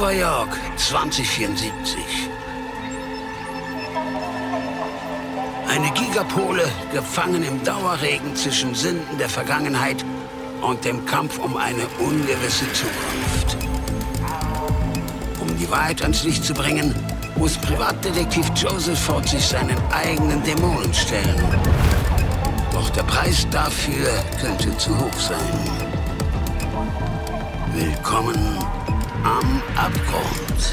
Nova York, 2074. Eine Gigapole, gefangen im Dauerregen zwischen Sünden der Vergangenheit und dem Kampf um eine ungewisse Zukunft. Um die Wahrheit ans Licht zu bringen, muss Privatdetektiv Joseph Ford sich seinen eigenen Dämonen stellen. Doch der Preis dafür könnte zu hoch sein. Willkommen am Abgrund.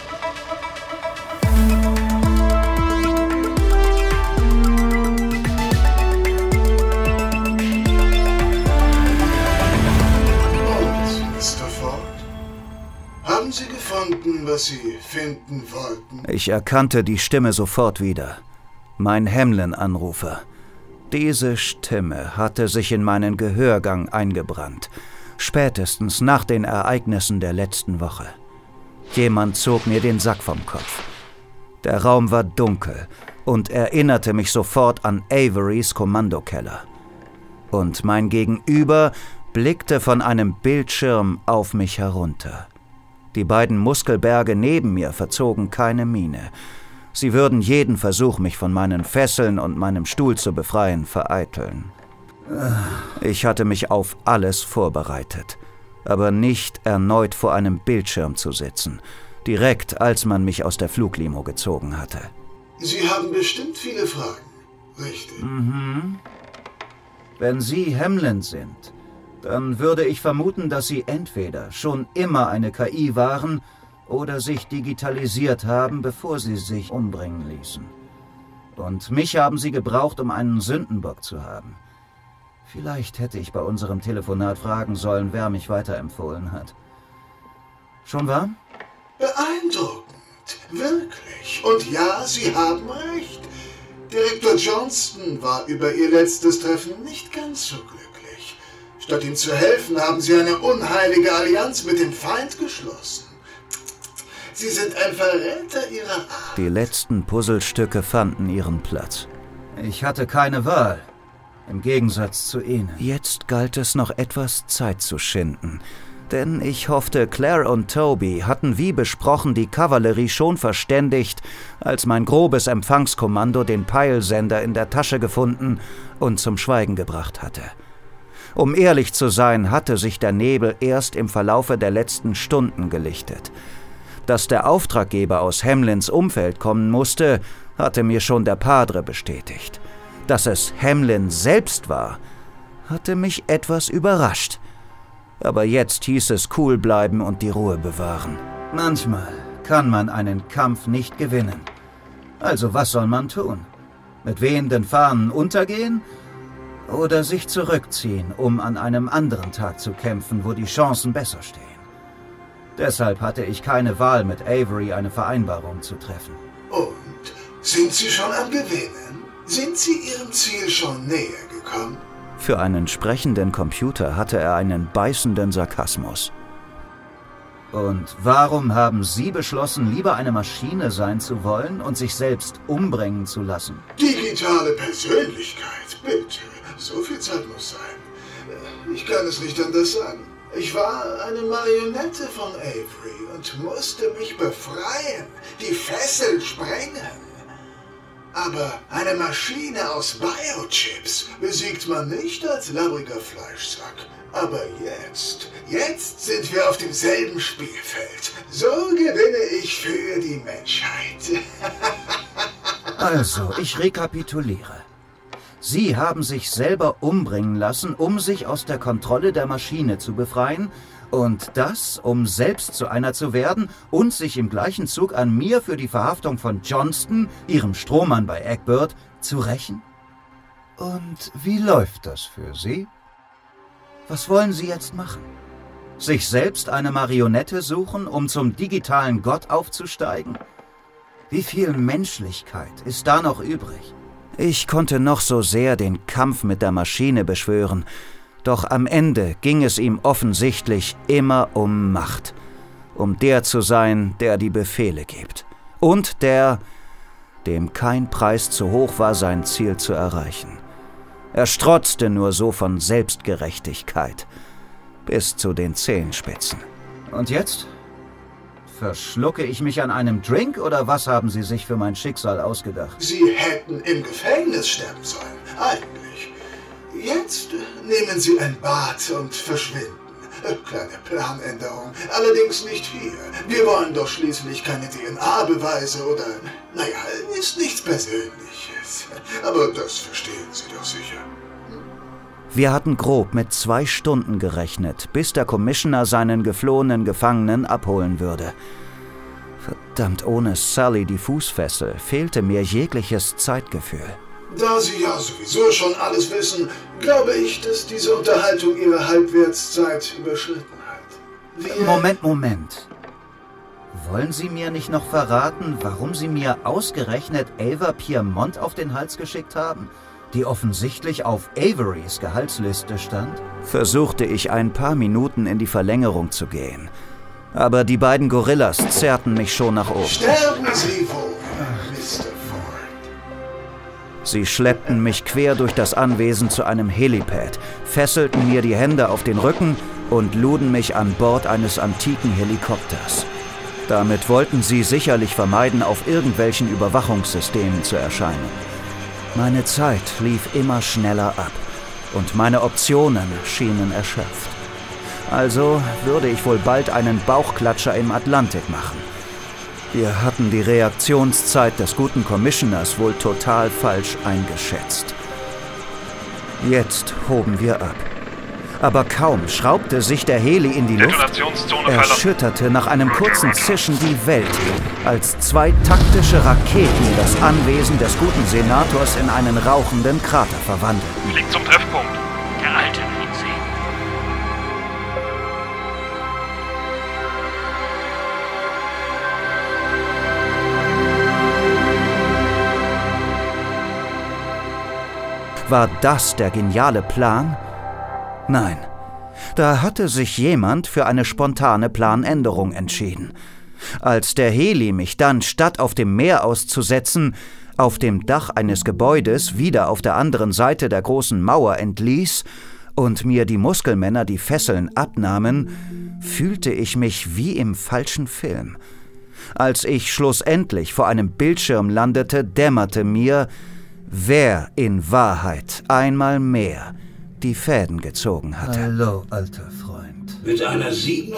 Haben Sie gefunden, was Sie finden wollten? Ich erkannte die Stimme sofort wieder. Mein Hamlin-Anrufer. Diese Stimme hatte sich in meinen Gehörgang eingebrannt. Spätestens nach den Ereignissen der letzten Woche. Jemand zog mir den Sack vom Kopf. Der Raum war dunkel und erinnerte mich sofort an Averys Kommandokeller. Und mein Gegenüber blickte von einem Bildschirm auf mich herunter. Die beiden Muskelberge neben mir verzogen keine Miene. Sie würden jeden Versuch, mich von meinen Fesseln und meinem Stuhl zu befreien, vereiteln. Ich hatte mich auf alles vorbereitet, aber nicht erneut vor einem Bildschirm zu sitzen, direkt als man mich aus der Fluglimo gezogen hatte. Sie haben bestimmt viele Fragen, richtig? Mhm. Wenn Sie Hamlin sind, dann würde ich vermuten, dass Sie entweder schon immer eine KI waren oder sich digitalisiert haben, bevor Sie sich umbringen ließen. Und mich haben Sie gebraucht, um einen Sündenbock zu haben. Vielleicht hätte ich bei unserem Telefonat fragen sollen, wer mich weiterempfohlen hat. Schon wahr? Beeindruckend, wirklich. Und ja, Sie haben recht. Direktor Johnston war über Ihr letztes Treffen nicht ganz so glücklich. Statt ihm zu helfen, haben Sie eine unheilige Allianz mit dem Feind geschlossen. Sie sind ein Verräter Ihrer Art. Die letzten Puzzlestücke fanden ihren Platz. Ich hatte keine Wahl, im Gegensatz zu Ihnen. Jetzt galt es noch etwas Zeit zu schinden, denn ich hoffte, Claire und Toby hatten wie besprochen die Kavallerie schon verständigt, als mein grobes Empfangskommando den Peilsender in der Tasche gefunden und zum Schweigen gebracht hatte. Um ehrlich zu sein, hatte sich der Nebel erst im Verlaufe der letzten Stunden gelichtet. Dass der Auftraggeber aus Hamlins Umfeld kommen musste, hatte mir schon der Padre bestätigt. Dass es Hamlin selbst war, hatte mich etwas überrascht. Aber jetzt hieß es cool bleiben und die Ruhe bewahren. Manchmal kann man einen Kampf nicht gewinnen. Also was soll man tun? Mit wehenden Fahnen untergehen? Oder sich zurückziehen, um an einem anderen Tag zu kämpfen, wo die Chancen besser stehen. Deshalb hatte ich keine Wahl, mit Avery eine Vereinbarung zu treffen. Und? Sind Sie schon am Gewinnen? Sind Sie Ihrem Ziel schon näher gekommen? Für einen sprechenden Computer hatte er einen beißenden Sarkasmus. Und warum haben Sie beschlossen, lieber eine Maschine sein zu wollen und sich selbst umbringen zu lassen? Digitale Persönlichkeit, bitte. So viel Zeit muss sein. Ich kann es nicht anders sagen. Ich war eine Marionette von Avery und musste mich befreien, die Fesseln sprengen. Aber eine Maschine aus Biochips besiegt man nicht als labbriger Fleischsack. Aber jetzt sind wir auf demselben Spielfeld. So gewinne ich für die Menschheit. Also, ich rekapituliere. Sie haben sich selber umbringen lassen, um sich aus der Kontrolle der Maschine zu befreien, und das, um selbst zu einer zu werden und sich im gleichen Zug an mir für die Verhaftung von Johnston, Ihrem Strohmann bei Egbert, zu rächen? Und wie läuft das für Sie? Was wollen Sie jetzt machen? Sich selbst eine Marionette suchen, um zum digitalen Gott aufzusteigen? Wie viel Menschlichkeit ist da noch übrig? Ich konnte noch so sehr den Kampf mit der Maschine beschwören, doch am Ende ging es ihm offensichtlich immer um Macht, um der zu sein, der die Befehle gibt und der, dem kein Preis zu hoch war, sein Ziel zu erreichen. Er strotzte nur so von Selbstgerechtigkeit bis zu den Zehenspitzen. Und jetzt? Verschlucke ich mich an einem Drink oder was haben Sie sich für mein Schicksal ausgedacht? Sie hätten im Gefängnis sterben sollen, eigentlich. Jetzt nehmen Sie ein Bad und verschwinden. Kleine Planänderung, allerdings nicht hier. Wir wollen doch schließlich keine DNA-Beweise oder... Naja, ist nichts Persönliches. Aber das verstehen Sie doch sicher. Wir hatten grob mit 2 Stunden gerechnet, bis der Commissioner seinen geflohenen Gefangenen abholen würde. Verdammt, ohne Sully die Fußfessel fehlte mir jegliches Zeitgefühl. Da Sie ja sowieso schon alles wissen, glaube ich, dass diese Unterhaltung Ihre Halbwertszeit überschritten hat. Moment. Wollen Sie mir nicht noch verraten, warum Sie mir ausgerechnet Ava Piermont auf den Hals geschickt haben, die offensichtlich auf Averys Gehaltsliste stand? Versuchte ich ein paar Minuten in die Verlängerung zu gehen. Aber die beiden Gorillas zerrten mich schon nach oben. Sterben Sie wohl, Mr. Ford. Sie schleppten mich quer durch das Anwesen zu einem Helipad, fesselten mir die Hände auf den Rücken und luden mich an Bord eines antiken Helikopters. Damit wollten sie sicherlich vermeiden, auf irgendwelchen Überwachungssystemen zu erscheinen. Meine Zeit lief immer schneller ab und meine Optionen schienen erschöpft. Also würde ich wohl bald einen Bauchklatscher im Atlantik machen. Wir hatten die Reaktionszeit des guten Commissioners wohl total falsch eingeschätzt. Jetzt hoben wir ab. Aber kaum schraubte sich der Heli in die Luft, erschütterte nach einem kurzen Zischen die Welt, als 2 taktische Raketen das Anwesen des guten Senators in einen rauchenden Krater verwandelten. Fliegt zum Treffpunkt. Der Alte will ihn sehen. War das der geniale Plan? Nein, da hatte sich jemand für eine spontane Planänderung entschieden. Als der Heli mich dann, statt auf dem Meer auszusetzen, auf dem Dach eines Gebäudes wieder auf der anderen Seite der großen Mauer entließ und mir die Muskelmänner die Fesseln abnahmen, fühlte ich mich wie im falschen Film. Als ich schlussendlich vor einem Bildschirm landete, dämmerte mir, wer in Wahrheit einmal mehr die Fäden gezogen hatte. Hallo, alter Freund. Mit einer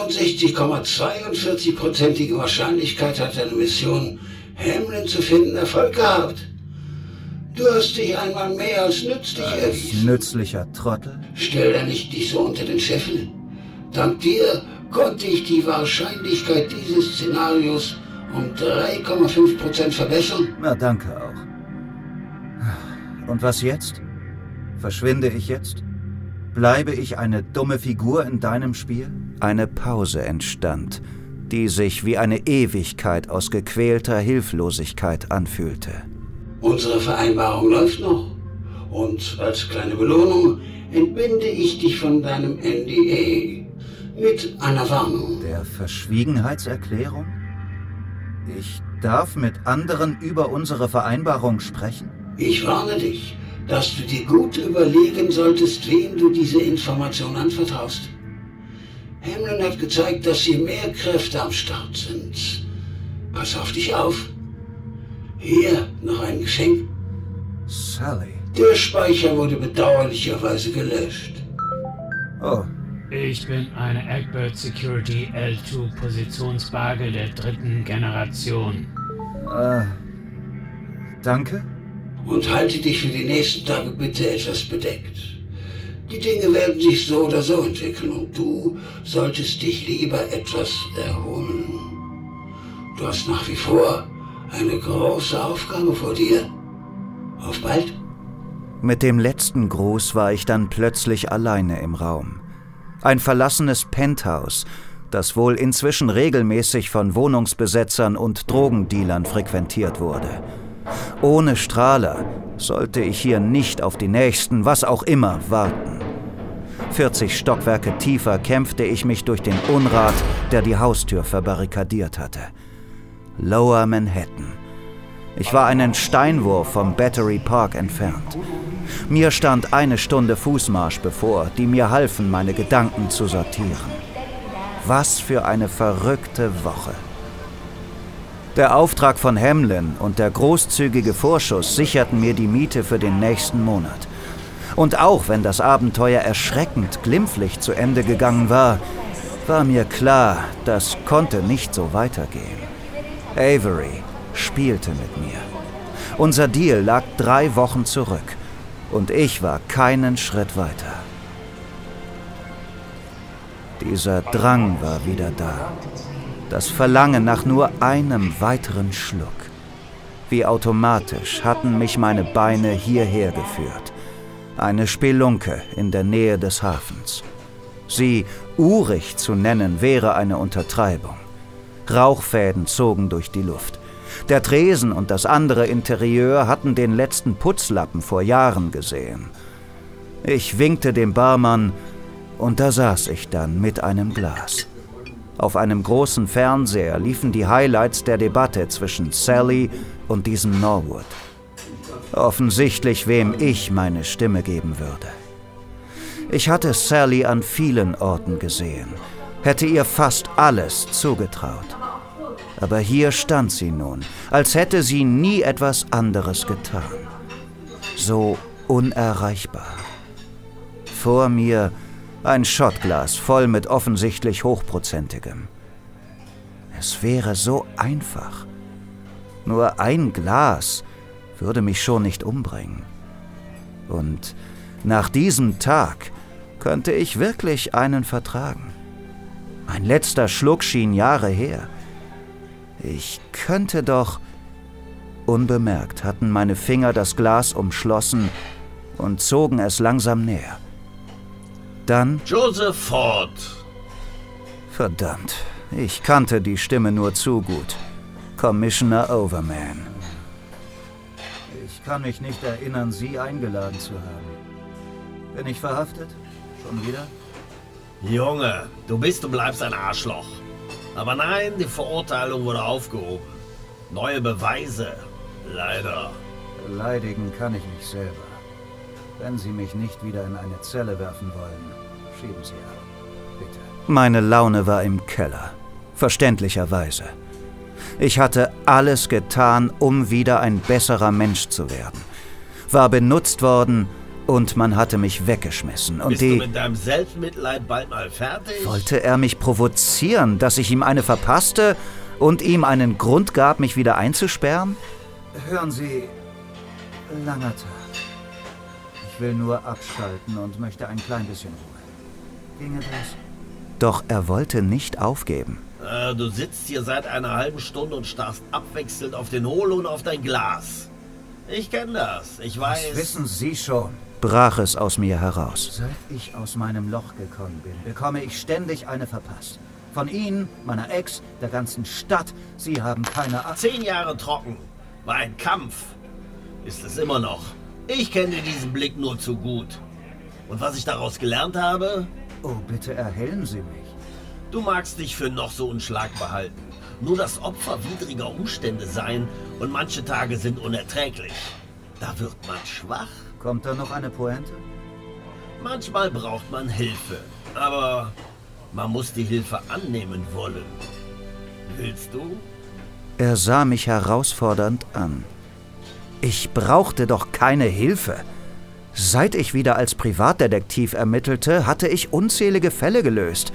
67,42%igen Wahrscheinlichkeit hat deine Mission, Hamlin zu finden, Erfolg gehabt. Du hast dich einmal mehr als nützlich erwiesen. Nützlicher Trottel? Stell da nicht dich so unter den Scheffel. Dank dir konnte ich die Wahrscheinlichkeit dieses Szenarios um 3,5% verbessern. Na, danke auch. Und was jetzt? Verschwinde ich jetzt? Bleibe ich eine dumme Figur in deinem Spiel? Eine Pause entstand, die sich wie eine Ewigkeit aus gequälter Hilflosigkeit anfühlte. Unsere Vereinbarung läuft noch. Und als kleine Belohnung entbinde ich dich von deinem NDA mit einer Warnung. Der Verschwiegenheitserklärung? Ich darf mit anderen über unsere Vereinbarung sprechen? Ich warne dich, dass du dir gut überlegen solltest, wem du diese Information anvertraust. Hamlin hat gezeigt, dass hier mehr Kräfte am Start sind. Pass auf dich auf. Hier noch ein Geschenk. Sully. Der Speicher wurde bedauerlicherweise gelöscht. Oh. Ich bin eine Egbert Security L2 Positionswaage der 3. Generation. Danke? Und halte dich für die nächsten Tage bitte etwas bedeckt. Die Dinge werden sich so oder so entwickeln und du solltest dich lieber etwas erholen. Du hast nach wie vor eine große Aufgabe vor dir. Auf bald. Mit dem letzten Gruß war ich dann plötzlich alleine im Raum. Ein verlassenes Penthouse, das wohl inzwischen regelmäßig von Wohnungsbesetzern und Drogendealern frequentiert wurde. Ohne Strahler sollte ich hier nicht auf die nächsten, was auch immer, warten. 40 Stockwerke tiefer kämpfte ich mich durch den Unrat, der die Haustür verbarrikadiert hatte. Lower Manhattan. Ich war einen Steinwurf vom Battery Park entfernt. Mir stand eine Stunde Fußmarsch bevor, die mir halfen, meine Gedanken zu sortieren. Was für eine verrückte Woche. Der Auftrag von Hamlin und der großzügige Vorschuss sicherten mir die Miete für den nächsten Monat. Und auch wenn das Abenteuer erschreckend glimpflich zu Ende gegangen war, war mir klar, das konnte nicht so weitergehen. Avery spielte mit mir. Unser Deal lag 3 Wochen zurück und ich war keinen Schritt weiter. Dieser Drang war wieder da. Das Verlangen nach nur einem weiteren Schluck. Wie automatisch hatten mich meine Beine hierher geführt. Eine Spelunke in der Nähe des Hafens. Sie urig zu nennen, wäre eine Untertreibung. Rauchfäden zogen durch die Luft. Der Tresen und das andere Interieur hatten den letzten Putzlappen vor Jahren gesehen. Ich winkte dem Barmann und da saß ich dann mit einem Glas. Auf einem großen Fernseher liefen die Highlights der Debatte zwischen Sally und diesem Norwood. Offensichtlich, wem ich meine Stimme geben würde. Ich hatte Sally an vielen Orten gesehen, hätte ihr fast alles zugetraut. Aber hier stand sie nun, als hätte sie nie etwas anderes getan. So unerreichbar. Vor mir ein Schottglas voll mit offensichtlich Hochprozentigem. Es wäre so einfach. Nur ein Glas würde mich schon nicht umbringen. Und nach diesem Tag könnte ich wirklich einen vertragen. Mein letzter Schluck schien Jahre her. Ich könnte doch... Unbemerkt hatten meine Finger das Glas umschlossen und zogen es langsam näher. Dann... Joseph Ford. Verdammt, ich kannte die Stimme nur zu gut. Commissioner Overman. Ich kann mich nicht erinnern, Sie eingeladen zu haben. Bin ich verhaftet? Schon wieder? Junge, du bist und bleibst ein Arschloch. Aber nein, die Verurteilung wurde aufgehoben. Neue Beweise. Leider. Beleidigen kann ich mich selber. Wenn Sie mich nicht wieder in eine Zelle werfen wollen, schieben Sie ab. Bitte. Meine Laune war im Keller. Verständlicherweise. Ich hatte alles getan, um wieder ein besserer Mensch zu werden. War benutzt worden und man hatte mich weggeschmissen. Und Bist du mit deinem Selbstmitleid bald mal fertig? Wollte er mich provozieren, dass ich ihm eine verpasste und ihm einen Grund gab, mich wieder einzusperren? Hören Sie, langer Tag. Ich will nur abschalten und möchte ein klein bisschen Ruhe. Ginge das? Doch er wollte nicht aufgeben. Du sitzt hier seit einer halben Stunde und starrst abwechselnd auf den Hohl und auf dein Glas. Ich kenne das, ich weiß... Das wissen Sie schon, brach es aus mir heraus. Seit ich aus meinem Loch gekommen bin, bekomme ich ständig eine verpasst. Von Ihnen, meiner Ex, der ganzen Stadt. Sie haben keine... 10 Jahre trocken. War ein Kampf. Ist es immer noch. Ich kenne diesen Blick nur zu gut. Und was ich daraus gelernt habe? Oh, bitte erhellen Sie mich. Du magst dich für noch so unschlagbar halten. Nur das Opfer widriger Umstände sein und manche Tage sind unerträglich. Da wird man schwach. Kommt da noch eine Pointe? Manchmal braucht man Hilfe, aber man muss die Hilfe annehmen wollen. Willst du? Er sah mich herausfordernd an. Ich brauchte doch keine Hilfe. Seit ich wieder als Privatdetektiv ermittelte, hatte ich unzählige Fälle gelöst.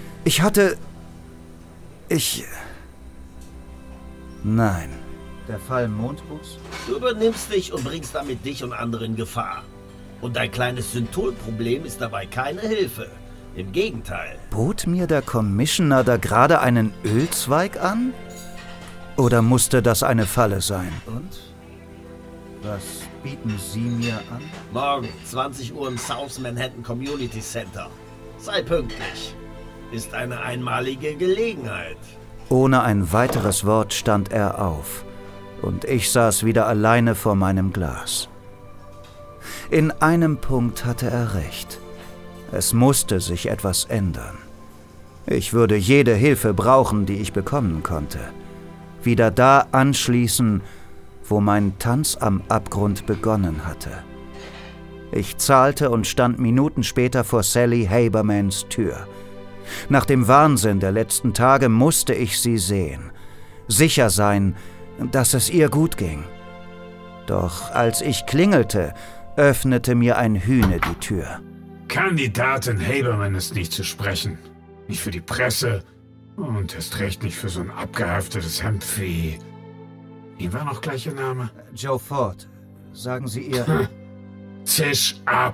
Nein. Der Fall Mondbus? Du übernimmst dich und bringst damit dich und andere in Gefahr. Und dein kleines Synthol-Problem ist dabei keine Hilfe. Im Gegenteil. Bot mir der Commissioner da gerade einen Ölzweig an? Oder musste das eine Falle sein? Und? Was bieten Sie mir an? Morgen, 20 Uhr im South Manhattan Community Center. Sei pünktlich. Ist eine einmalige Gelegenheit. Ohne ein weiteres Wort stand er auf. Und ich saß wieder alleine vor meinem Glas. In einem Punkt hatte er recht. Es musste sich etwas ändern. Ich würde jede Hilfe brauchen, die ich bekommen konnte. Wieder da anschließen, wo mein Tanz am Abgrund begonnen hatte. Ich zahlte und stand Minuten später vor Sally Habermans Tür. Nach dem Wahnsinn der letzten Tage musste ich sie sehen. sicher sein, dass es ihr gut ging. Doch als ich klingelte, öffnete mir ein Hühne die Tür. Kandidatin Haberman ist nicht zu sprechen. Nicht für die Presse und erst recht nicht für so ein abgehaftetes Hemdvieh. Wie war noch gleich Ihr Name? Joe Ford. Sagen Sie ihr... Zisch ab!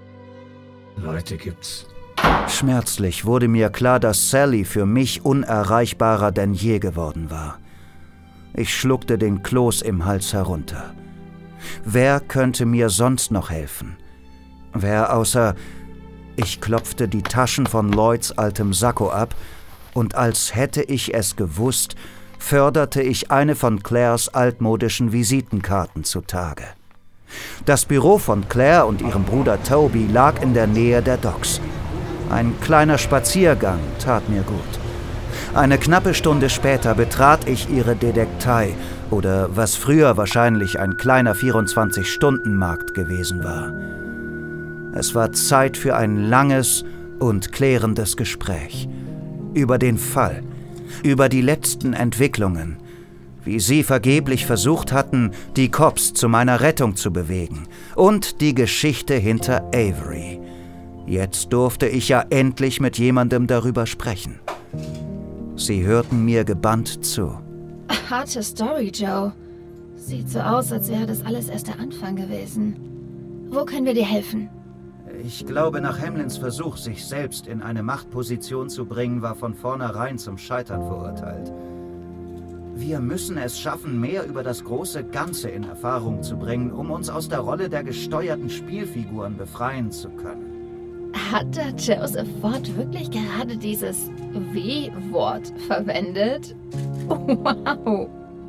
Leute gibt's. Schmerzlich wurde mir klar, dass Sally für mich unerreichbarer denn je geworden war. Ich schluckte den Kloß im Hals herunter. Wer könnte mir sonst noch helfen? Wer außer... Ich klopfte die Taschen von Lloyds altem Sakko ab und als hätte ich es gewusst, förderte ich eine von Claires altmodischen Visitenkarten zutage. Das Büro von Claire und ihrem Bruder Toby lag in der Nähe der Docks. Ein kleiner Spaziergang tat mir gut. Eine knappe Stunde später betrat ich ihre Detektei, oder was früher wahrscheinlich ein kleiner 24-Stunden-Markt gewesen war. Es war Zeit für ein langes und klärendes Gespräch. Über den Fall, über die letzten Entwicklungen, wie sie vergeblich versucht hatten, die Cops zu meiner Rettung zu bewegen, und die Geschichte hinter Avery. Jetzt durfte ich ja endlich mit jemandem darüber sprechen. Sie hörten mir gebannt zu. Harte Story, Joe. Sieht so aus, als wäre das alles erst der Anfang gewesen. Wo können wir dir helfen? Ich glaube, nach Hamlins Versuch, sich selbst in eine Machtposition zu bringen, war von vornherein zum Scheitern verurteilt. Wir müssen es schaffen, mehr über das große Ganze in Erfahrung zu bringen, um uns aus der Rolle der gesteuerten Spielfiguren befreien zu können. Hat der Joseph Ford wirklich gerade dieses W-Wort verwendet? Wow.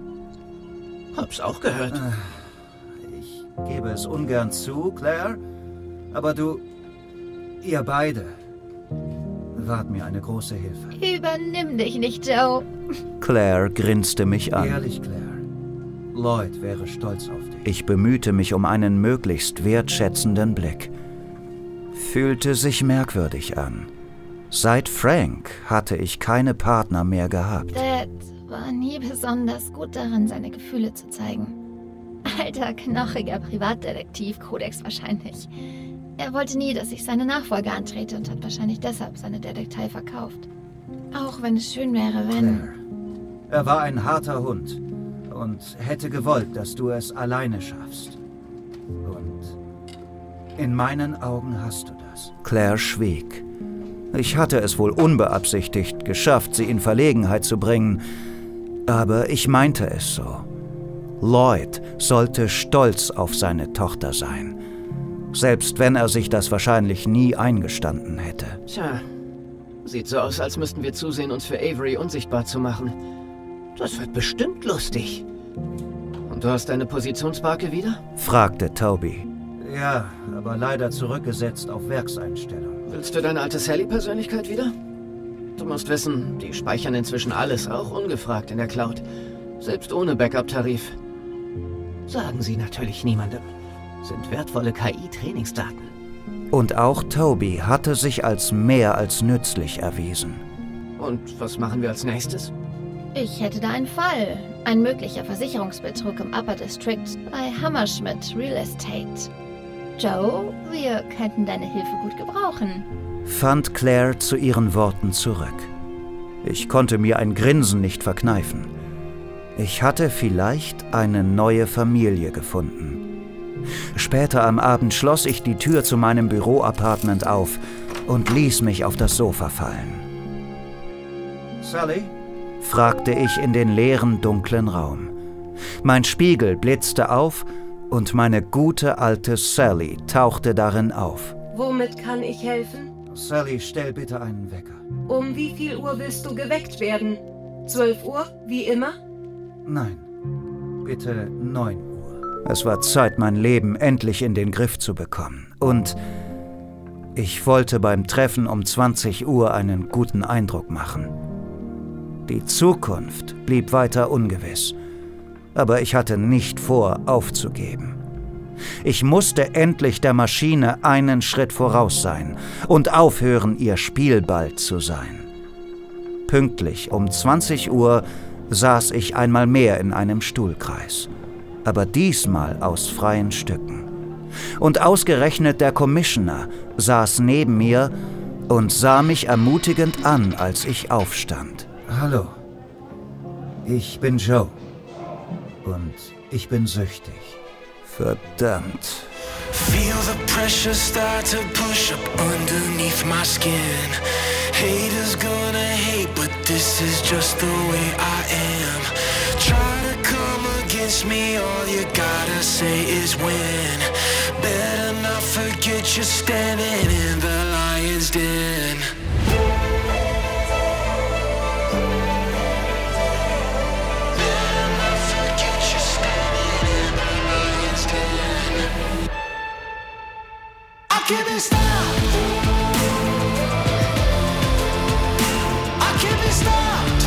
Hab's auch gehört. Ich gebe es ungern zu, Claire, aber ihr beide, wart mir eine große Hilfe. Übernimm dich nicht, Joe. Claire grinste mich an. Ehrlich, Claire. Lloyd wäre stolz auf dich. Ich bemühte mich um einen möglichst wertschätzenden Blick. Fühlte sich merkwürdig an. Seit Frank hatte ich keine Partner mehr gehabt. Dad war nie besonders gut darin, seine Gefühle zu zeigen. Alter, knochiger Privatdetektiv-Kodex wahrscheinlich. Er wollte nie, dass ich seine Nachfolge antrete und hat wahrscheinlich deshalb seine Detektei verkauft. Auch wenn es schön wäre, wenn... Claire. Er war ein harter Hund und hätte gewollt, dass du es alleine schaffst. Und in meinen Augen hast du das. Claire schwieg. Ich hatte es wohl unbeabsichtigt geschafft, sie in Verlegenheit zu bringen, aber ich meinte es so. Lloyd sollte stolz auf seine Tochter sein, selbst wenn er sich das wahrscheinlich nie eingestanden hätte. Tja, sieht so aus, als müssten wir zusehen, uns für Avery unsichtbar zu machen. Das wird bestimmt lustig. Und du hast deine Positionsmarke wieder? Fragte Toby. Ja, aber leider zurückgesetzt auf Werkseinstellung. Willst du deine alte Sally-Persönlichkeit wieder? Du musst wissen, die speichern inzwischen alles, auch ungefragt in der Cloud. Selbst ohne Backup-Tarif. Sagen sie natürlich niemandem. Sind wertvolle KI-Trainingsdaten. Und auch Toby hatte sich als mehr als nützlich erwiesen. Und was machen wir als nächstes? Ich hätte da einen Fall. Ein möglicher Versicherungsbetrug im Upper District bei Hammerschmidt Real Estate. Joe, wir könnten deine Hilfe gut gebrauchen. Fand Claire zu ihren Worten zurück. Ich konnte mir ein Grinsen nicht verkneifen. Ich hatte vielleicht eine neue Familie gefunden. Später am Abend schloss ich die Tür zu meinem Büroappartement auf und ließ mich auf das Sofa fallen. Sally? Fragte ich in den leeren, dunklen Raum. Mein Spiegel blitzte auf und meine gute alte Sally tauchte darin auf. Womit kann ich helfen? Sally, stell bitte einen Wecker. Um wie viel Uhr willst du geweckt werden? 12 Uhr, wie immer? Nein, bitte 9 Uhr. Es war Zeit, mein Leben endlich in den Griff zu bekommen. Und ich wollte beim Treffen um 20 Uhr einen guten Eindruck machen. Die Zukunft blieb weiter ungewiss. Aber ich hatte nicht vor, aufzugeben. Ich musste endlich der Maschine einen Schritt voraus sein und aufhören, ihr Spielball zu sein. Pünktlich um 20 Uhr saß ich einmal mehr in einem Stuhlkreis, aber diesmal aus freien Stücken. Und ausgerechnet der Commissioner saß neben mir und sah mich ermutigend an, als ich aufstand. Hallo, ich bin Joe und ich bin süchtig. Verdammt. Feel the pressure start to push up underneath my skin. Haters gonna hate, but this is just the way I am. Try to come against me, all you gotta say is win. Better not forget you're standing in the lion's den. I can't be stopped. I can't be stopped.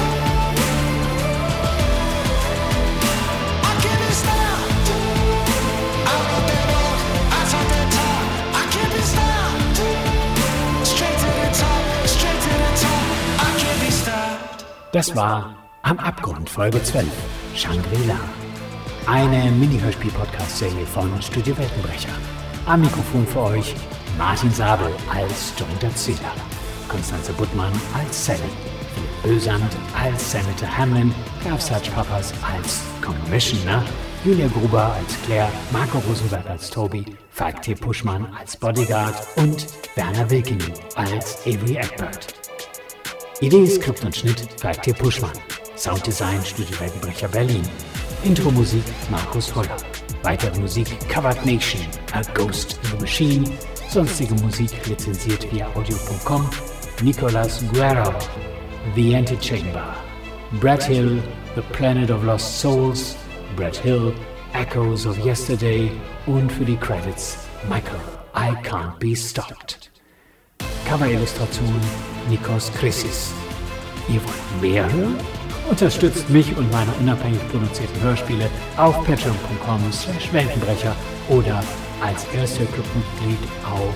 I can't be stopped. I wrote that book, I taught that talk. I can't be stopped. Straight to the top, straight to the top. I can't be stopped. Das war Am Abgrund, Folge 12, Shangri-La. Eine Mini-Hörspiel-Podcast-Serie von Studio Weltenbrecher. Am Mikrofon für euch Martin Sabel als John Erzähler, Konstanze Buttmann als Sally, Philipp Bösand als Senator Hamlin, Graf Sarge Papas als Commissioner, Julia Gruber als Claire, Marco Rosenberg als Toby, Falk T. Puschmann als Bodyguard und Werner Wilkening als Avery Eckbert. Idee, Skript und Schnitt Falk T. Puschmann. Sounddesign Studio Weltenbrecher Berlin. Intro-Musik Markus Holler. Weitere Musik Covered Nation, A Ghost in the Machine. Sonstige Musik lizenziert via audio.com. Nicolas Guerrero, The Antechamber. Brett Hill, The Planet of Lost Souls. Brett Hill, Echoes of Yesterday. Und für die Credits Michael, I Can't Be Stopped. Cover-Illustration Nikos Chrysis. Ihr wollt mehr hören? Unterstützt mich und meine unabhängig produzierten Hörspiele auf patreon.com/Weltenbrecher oder als Ersthörclub-Mitglied auf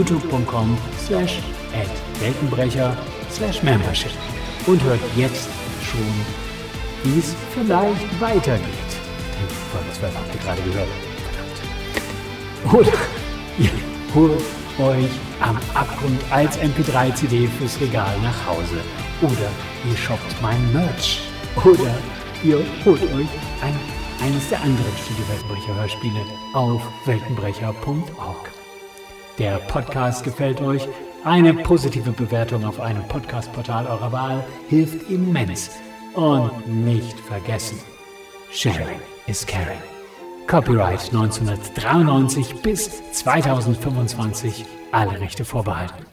youtube.com/@Weltenbrecher/Membership und hört jetzt schon, wie es vielleicht weitergeht. Die Folge 12 habt ihr gerade gehört. Verdammt. Oder ihr holt euch Am Abgrund als MP3-CD fürs Regal nach Hause. Oder ihr shoppt mein Merch. Oder ihr holt euch eines der anderen Studio Weltenbrecher Hörspiele auf weltenbrecher.org. Der Podcast gefällt euch? Eine positive Bewertung auf einem Podcast-Portal eurer Wahl hilft immens. Und nicht vergessen, Sharing is Caring. Copyright 1993 bis 2025. Alle Rechte vorbehalten.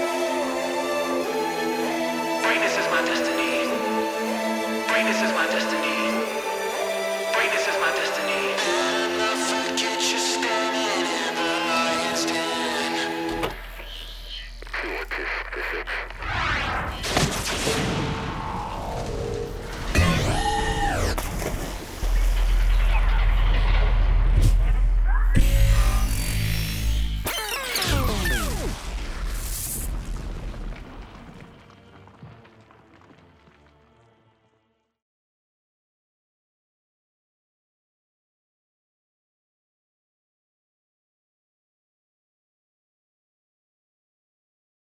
Greatness is my destiny.